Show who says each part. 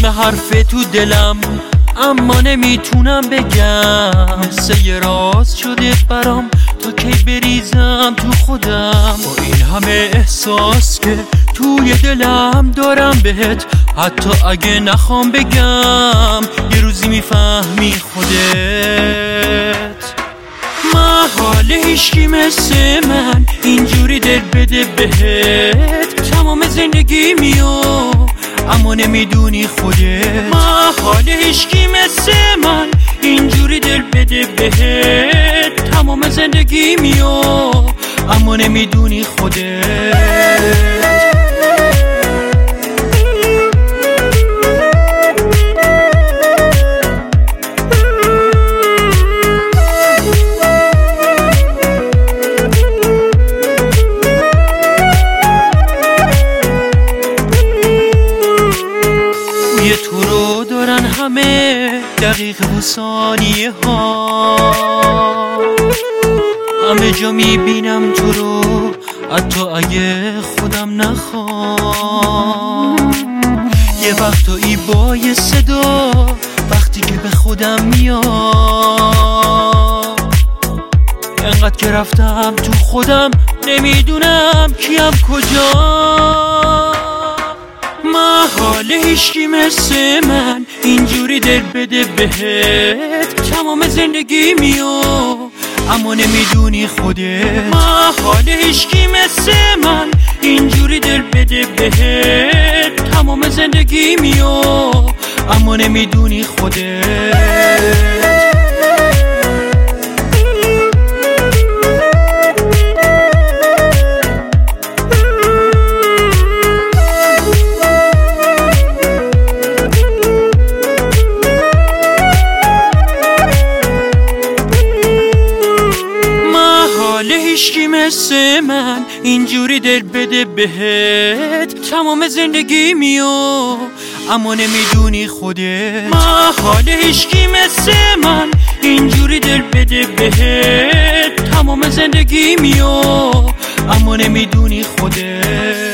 Speaker 1: همه حرف تو دلم اما نمیتونم بگم، مثل یه راز شده برام تا کی بریزم تو خودم. با این همه احساس که توی دلم دارم بهت، حتی اگه نخوام بگم یه روزی میفهمی خودت. محال هیچکی مثل من اینجوری دل بده بهت، تمام زندگیمیو اما نمیدونی خودت. محال هیچکی مثل من اینجوری دل بده بهت، تمام زندگیمیو اما نمیدونی خودت. یه تو رو دارن همه دقیقه و ثانیه ها، همه جا میبینم تو رو حتی اگه خودم نخوام. یه وقتایی با یه صدا وقتی که به خودم میاد، انقدر که رفتم تو خودم نمیدونم کیم کجا. محال هیچکی مثل من اینجوری دل بده بهت، تمام زندگیمیو اما نمیدونی خودت. محال هیچکی مثل من اینجوری دل بده بهت، تمام زندگیمیو اما نمیدونی خودت. هیچکی مثل من اینجوری دل بده بهت، تمام زندگیمیو اما نمیدونی خودت. محال هیچکی مثل من اینجوری دل بده بهت، تمام زندگیمیو اما نمیدونی خودت.